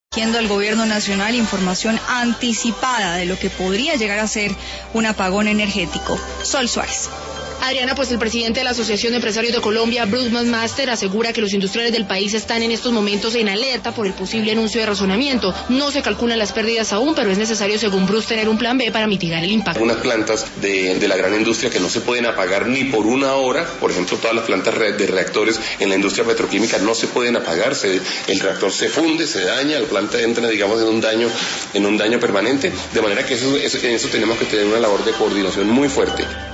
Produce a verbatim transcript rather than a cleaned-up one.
Al gobierno nacional información anticipada de lo que podría llegar a ser un apagón energético. Sol Suárez. Adriana, pues el presidente de la Asociación de Empresarios de Colombia, Bruce McMaster, asegura que los industriales del país están en estos momentos en alerta por el posible anuncio de razonamiento. No se calculan las pérdidas aún, pero es necesario, según Bruce, tener un plan B para mitigar el impacto. Unas plantas de, de la gran industria que no se pueden apagar ni por una hora, por ejemplo, todas las plantas de reactores en la industria petroquímica no se pueden apagar, se, el reactor se funde, se daña, la planta entra, digamos, en un daño, en un daño permanente, de manera que eso, eso, en eso tenemos que tener una labor de coordinación muy fuerte.